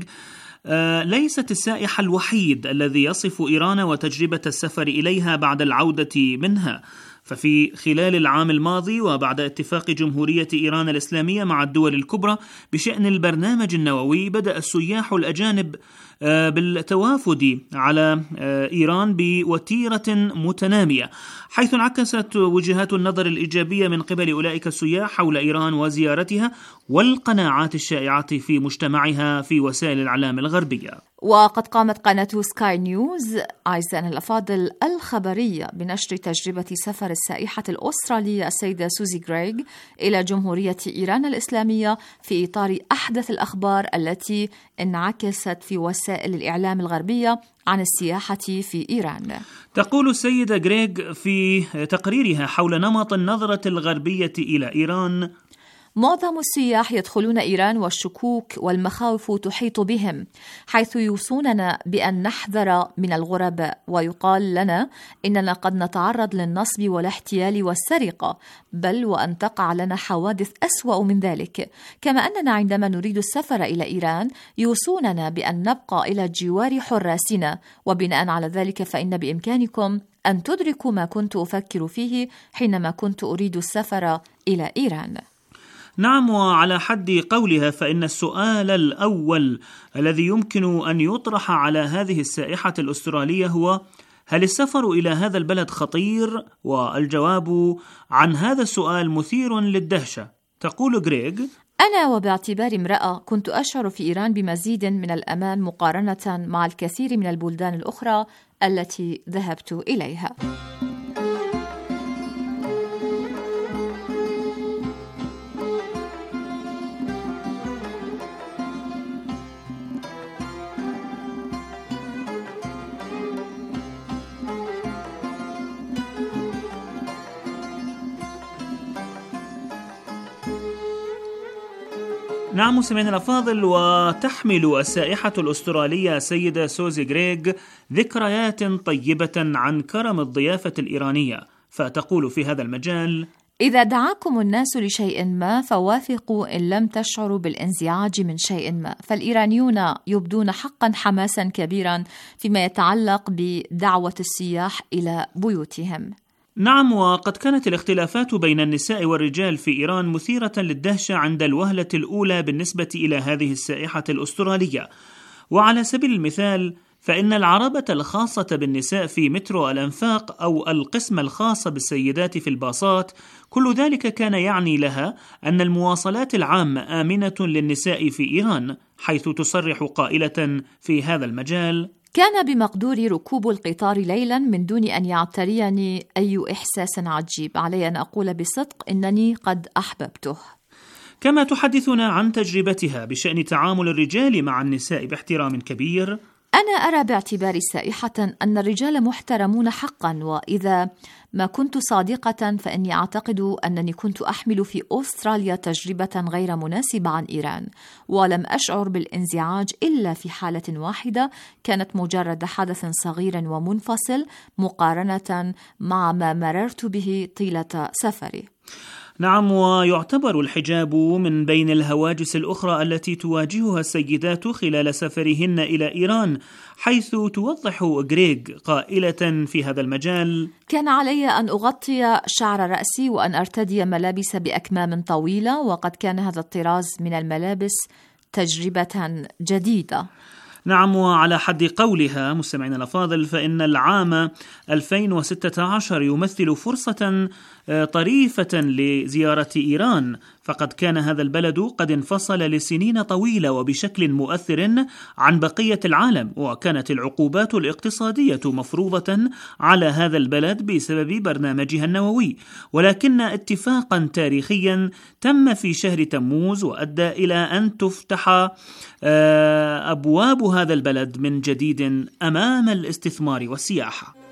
ليست السائح الوحيد الذي يصف إيران وتجربة السفر إليها بعد العودة منها. ففي خلال العام الماضي وبعد اتفاق جمهورية إيران الإسلامية مع الدول الكبرى بشأن البرنامج النووي، بدأ السياح الأجانب بالتوافد على إيران بوتيرة متنامية، حيث انعكست وجهات النظر الإيجابية من قبل أولئك السياح حول إيران وزيارتها والقناعات الشائعة في مجتمعها في وسائل الإعلام الغربية. وقد قامت قناة سكاي نيوز أعزائنا الأفاضل الخبرية بنشر تجربة سفر السائحة الأسترالية السيدة سوزي غريغ إلى جمهورية إيران الإسلامية في إطار أحدث الأخبار التي انعكست في وسائل الإعلام الغربية عن السياحة في إيران. تقول السيدة غريغ في تقريرها حول نمط النظرة الغربية إلى إيران: معظم السياح يدخلون إيران والشكوك والمخاوف تحيط بهم، حيث يوصوننا بأن نحذر من الغرباء، ويقال لنا إننا قد نتعرض للنصب والاحتيال والسرقة، بل وأن تقع لنا حوادث أسوأ من ذلك. كما أننا عندما نريد السفر إلى إيران يوصوننا بأن نبقى إلى جوار حراسنا، وبناء على ذلك فإن بإمكانكم أن تدركوا ما كنت أفكر فيه حينما كنت أريد السفر إلى إيران. نعم، وعلى حد قولها فإن السؤال الأول الذي يمكن أن يطرح على هذه السائحة الأسترالية هو: هل السفر إلى هذا البلد خطير؟ والجواب عن هذا السؤال مثير للدهشة. تقول غريغ: أنا وباعتباري امرأة كنت أشعر في إيران بمزيد من الأمان مقارنة مع الكثير من البلدان الأخرى التي ذهبت إليها. نعم مستمعينا الأفاضل، وتحمل السائحة الأسترالية سيدة سوزي غريغ ذكريات طيبة عن كرم الضيافة الإيرانية، فتقول في هذا المجال: إذا دعاكم الناس لشيء ما فوافقوا إن لم تشعروا بالانزعاج من شيء ما، فالإيرانيون يبدون حقا حماسا كبيرا فيما يتعلق بدعوة السياح إلى بيوتهم. نعم، وقد كانت الاختلافات بين النساء والرجال في إيران مثيرة للدهشة عند الوهلة الأولى بالنسبة إلى هذه السائحة الأسترالية. وعلى سبيل المثال فإن العربة الخاصة بالنساء في مترو الأنفاق أو القسم الخاص بالسيدات في الباصات، كل ذلك كان يعني لها أن المواصلات العامة آمنة للنساء في إيران، حيث تصرح قائلة في هذا المجال: كان بمقدوري ركوب القطار ليلا من دون أن يعتريني أي إحساس عجيب. علي أن أقول بصدق إنني قد أحببته. كما تحدثنا عن تجربتها بشأن تعامل الرجال مع النساء باحترام كبير: أنا أرى باعتباري سائحة أن الرجال محترمون حقا، وإذا ما كنت صادقة فإني أعتقد أنني كنت أحمل في أستراليا تجربة غير مناسبة عن إيران، ولم أشعر بالانزعاج إلا في حالة واحدة كانت مجرد حدث صغير ومنفصل مقارنة مع ما مررت به طيلة سفري. نعم، ويعتبر الحجاب من بين الهواجس الأخرى التي تواجهها السيدات خلال سفرهن إلى إيران، حيث توضح غريغ قائلة في هذا المجال: كان علي أن أغطي شعر رأسي وأن أرتدي ملابس بأكمام طويلة، وقد كان هذا الطراز من الملابس تجربة جديدة. نعم، وعلى حد قولها مستمعينا الأفاضل فإن العام 2016 يمثل فرصة طريفة لزيارة إيران، فقد كان هذا البلد قد انفصل لسنين طويلة وبشكل مؤثر عن بقية العالم، وكانت العقوبات الاقتصادية مفروضة على هذا البلد بسبب برنامجها النووي، ولكن اتفاقا تاريخيا تم في شهر تموز وأدى إلى أن تفتح أبواب هذا البلد من جديد أمام الاستثمار والسياحة.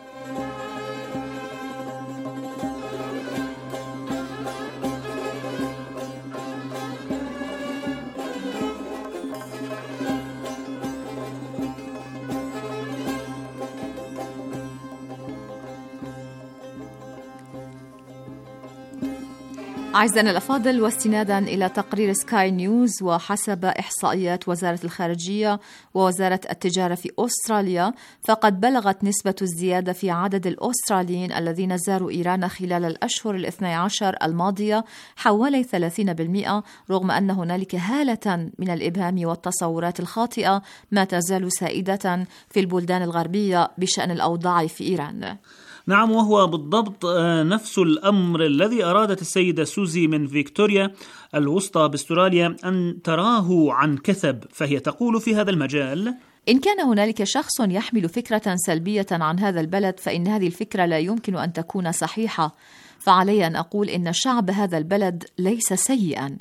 أعزائنا الأفاضل، واستنادا إلى تقرير سكاي نيوز، وحسب إحصائيات وزارة الخارجية ووزارة التجارة في أستراليا، فقد بلغت نسبة الزيادة في عدد الأستراليين الذين زاروا إيران خلال الأشهر 12 الماضية حوالي 30%، رغم أن هنالك هالة من الإبهام والتصورات الخاطئة ما تزال سائدة في البلدان الغربية بشأن الأوضاع في إيران. نعم، وهو بالضبط نفس الأمر الذي أرادت السيدة سوزي من فيكتوريا الوسطى باستراليا أن تراه عن كثب، فهي تقول في هذا المجال: إن كان هنالك شخص يحمل فكرة سلبية عن هذا البلد فإن هذه الفكرة لا يمكن أن تكون صحيحة، فعلي أن أقول إن شعب هذا البلد ليس سيئا.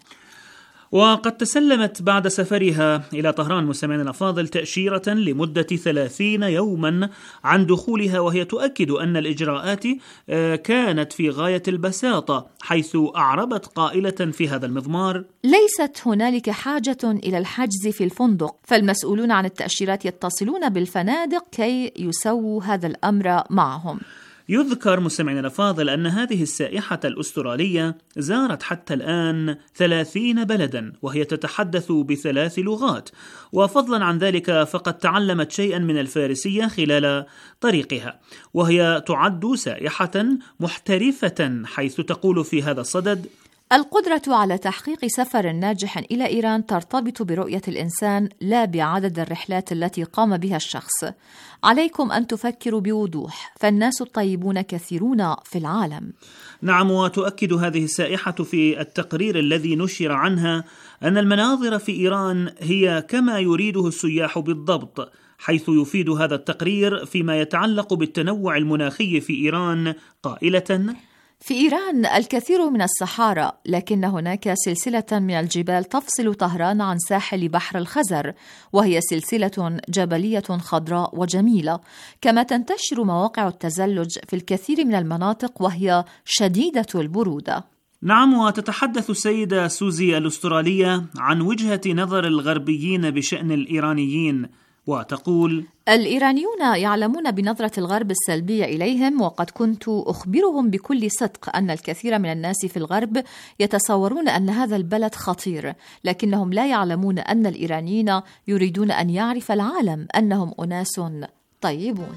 وقد تسلمت بعد سفرها إلى طهران مستمعينا الأفاضل تأشيرة لمدة 30 يوما عن دخولها، وهي تؤكد أن الإجراءات كانت في غاية البساطة، حيث أعربت قائلة في هذا المضمار: ليست هنالك حاجة إلى الحجز في الفندق، فالمسؤولون عن التأشيرات يتصلون بالفنادق كي يسووا هذا الأمر معهم. يذكر مستمعينا الأفاضل أن هذه السائحة الأسترالية زارت حتى الآن 30 بلدا، وهي تتحدث ب3 لغات، وفضلا عن ذلك فقد تعلمت شيئا من الفارسية خلال طريقها، وهي تعد سائحة محترفة، حيث تقول في هذا الصدد: القدرة على تحقيق سفر ناجح إلى إيران ترتبط برؤية الإنسان لا بعدد الرحلات التي قام بها الشخص. عليكم أن تفكروا بوضوح، فالناس الطيبون كثيرون في العالم. نعم، وتؤكد هذه السائحة في التقرير الذي نشر عنها أن المناظر في إيران هي كما يريده السياح بالضبط، حيث يفيد هذا التقرير فيما يتعلق بالتنوع المناخي في إيران قائلة: في إيران الكثير من الصحارى، لكن هناك سلسلة من الجبال تفصل طهران عن ساحل بحر الخزر، وهي سلسلة جبلية خضراء وجميلة، كما تنتشر مواقع التزلج في الكثير من المناطق وهي شديدة البرودة. نعم، وتتحدث السيدة سوزي الأسترالية عن وجهة نظر الغربيين بشأن الإيرانيين، وتقول: الإيرانيون يعلمون بنظرة الغرب السلبية إليهم، وقد كنت أخبرهم بكل صدق أن الكثير من الناس في الغرب يتصورون أن هذا البلد خطير، لكنهم لا يعلمون أن الإيرانيين يريدون أن يعرف العالم أنهم أناس طيبون.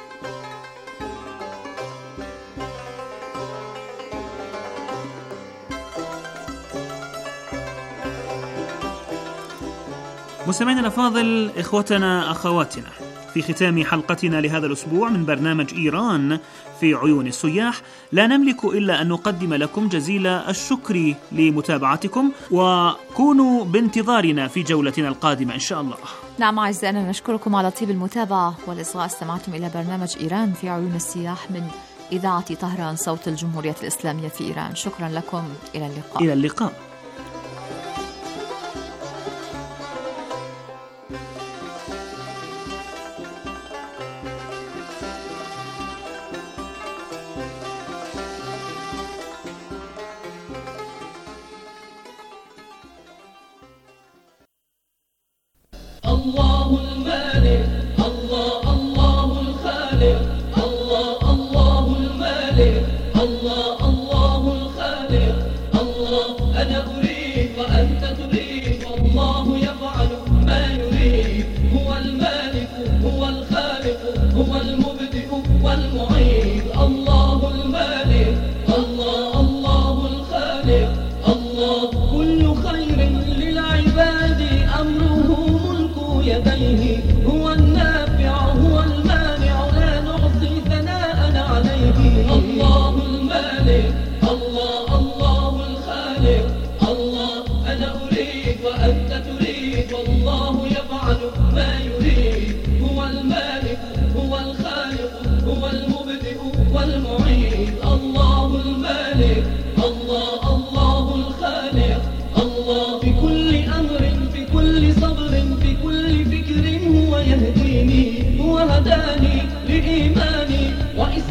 مستمعينا الأفاضل، إخوتنا أخواتنا، في ختام حلقتنا لهذا الأسبوع من برنامج إيران في عيون السياح، لا نملك إلا أن نقدم لكم جزيل الشكر لمتابعتكم، وكونوا بانتظارنا في جولتنا القادمة إن شاء الله. نعم أعزائنا، نشكركم على طيب المتابعة والإصغاء. استمعتم إلى برنامج إيران في عيون السياح من إذاعة طهران صوت الجمهورية الإسلامية في إيران. شكرا لكم، إلى اللقاء. إلى اللقاء. الله المالك، الله الله الخالق، الله الله المالك، الله الله الخالق، الله أنا أريد وأنت تريد، والله يفعل ما يريد، هو المالك هو الخالق هو المبدئ والمعيد، الله المالك، الله الله الخالق، الله كل خير للعباد أمره يديه، هو النافع هو المانع لا نحصي ثناء عليه، الله المالك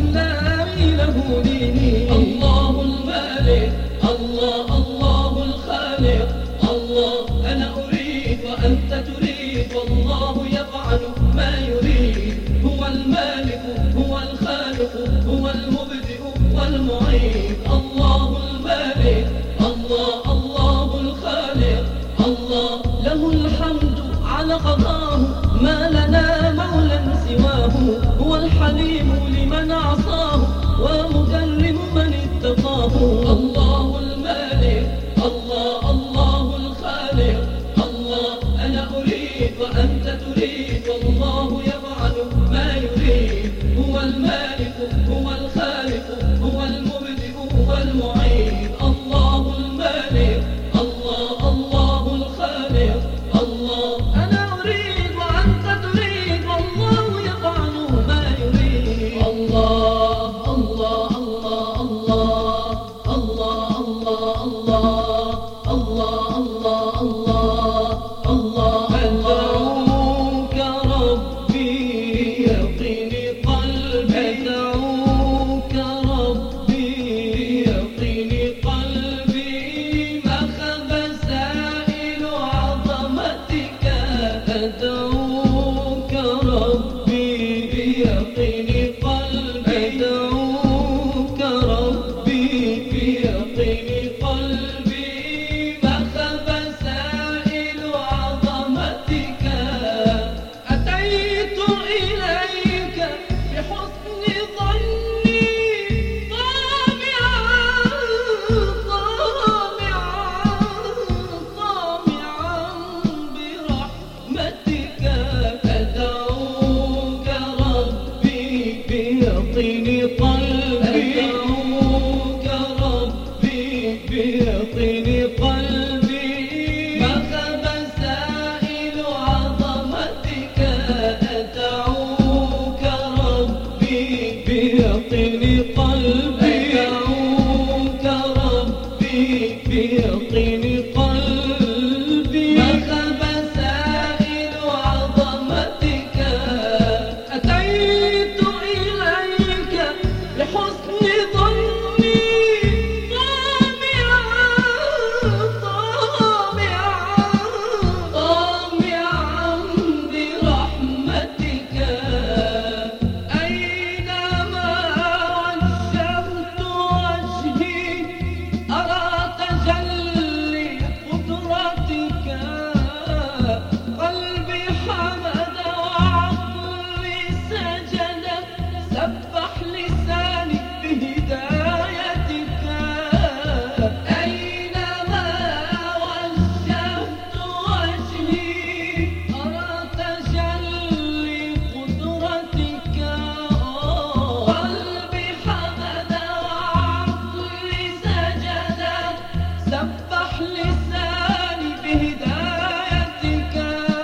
إسلامي له ديني. الله المالك الله الله الخالق الله أنا أريد وأنت تريد والله يفعل ما يريد. هو المالك هو الخالق هو المبدئ والمعيد. الله المالك الله الله الخالق الله له الحمد على قضاه ما لنا مولى سواه. هو الحليم لمن عصاه ومكرم من اتقاه. الله المالك الله الله الخالق الله أنا أريد وأنت تريد